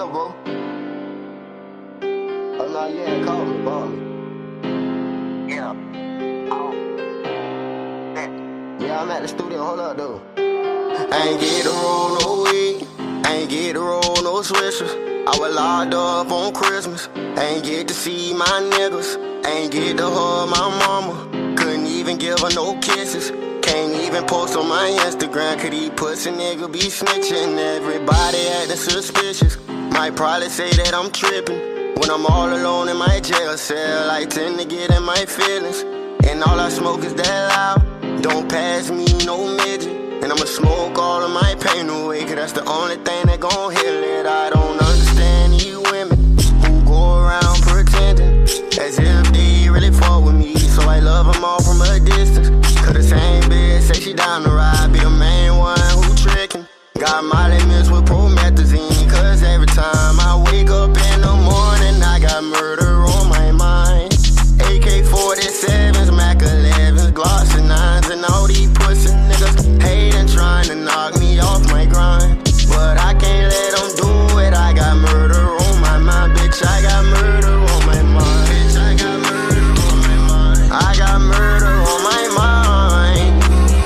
up, bro? Oh, no, you ain't called me, bro. Yeah. Yeah, I'm at the studio. Hold up, though. I ain't get to roll no weed. I ain't get to roll no swishers. I was locked up on Christmas. I ain't get to see my niggas. I ain't get to hug my mama. Couldn't even give her no kisses. Can't even post on my Instagram, cause these pussy niggas be snitching. Everybody acting suspicious. Might probably say that I'm tripping. When I'm all alone in my jail cell, I tend to get in my feelings. And all I smoke is that loud. Don't pass me no midget. And I'ma smoke all of my pain away, cause that's the only thing that gon' heal it. I don't understand these women who go around pretending as if they really fuck with me. So I love them all from a distance. Cause the same bitch say she down the ride, be the main one who trickin'. Got Molly mixed with promethazine, cause every time I wake up in the morning, I got murder on my mind. AK-47s, Mac 11s, Glocks and 9s, and all these pussy niggas hatin', trying to knock me off my grind. But I can't let them do it, I got murder on my mind, bitch, I got murder on my mind. Bitch, I got murder on my mind. I got murder on my mind.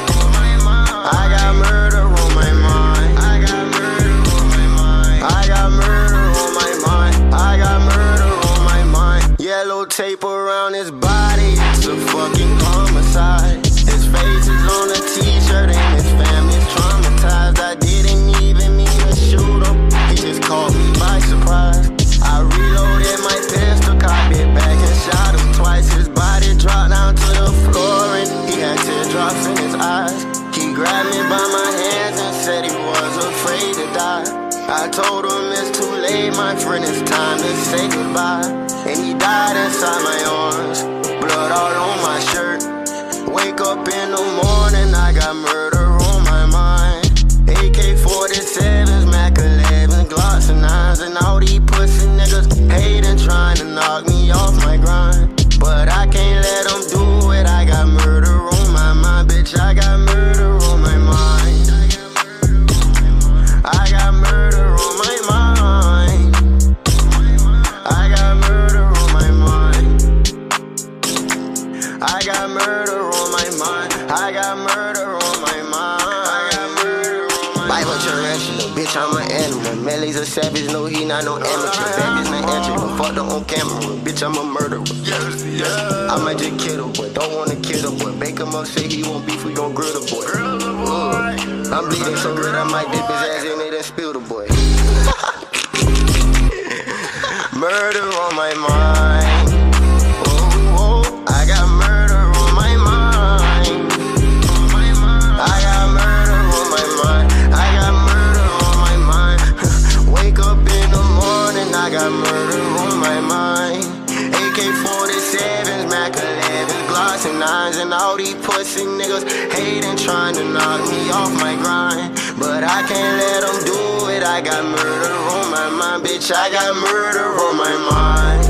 I got murder on my mind. I got murder on my mind. I got murder on my mind. I got murder on my mind. Yellow tape around his body, it's a fucking homicide. His face is on a t-shirt and his family's traumatized. I didn't even mean to shoot him, he just caught me by surprise. I reloaded my pistol, cocked it back and shot him twice. His body dropped down to the floor and he had teardrops in his eyes. He grabbed me by my hands and said he was afraid to die. I told him it's too late, my friend, it's time to say goodbye. And he died inside my arms, blood all on my shirt. Wake up in the morning, I got murder on my mind. AK-47s, Mac 11s, Glocks and 9s, and all these pussy niggas hatin', trying to knock me off my grind. But I can't let them do it, I got murder on my mind, bitch, I got murder on my mind. I got murder on my mind. I got murder on my mind. I got murder on my mind. I got murder on my mind. I got murder on my mind. Bible tarantula, bitch, I'm an animal. Melly's a savage, no, he not no amateur. Baby's not entry, but fucked up on camera. Bitch, I'm a murderer. I might just kill the boy, don't wanna kill the boy. Bake him up, say he won't beef, we gon' grill the boy. I'm bleeding so red, I might dip his ass in it and spill the boy. Murder on my mind. Oh, oh, I got murder on my mind. I got murder on my mind. I got murder on my mind. Wake up in the morning, I got murder on my mind. AK-47s, Mac 11s, Glocks and 9s, and all these pussy niggas hatin', trying to knock me off my grind. But I can't let them do it, I got murder on my mind, bitch, I got murder on my mind.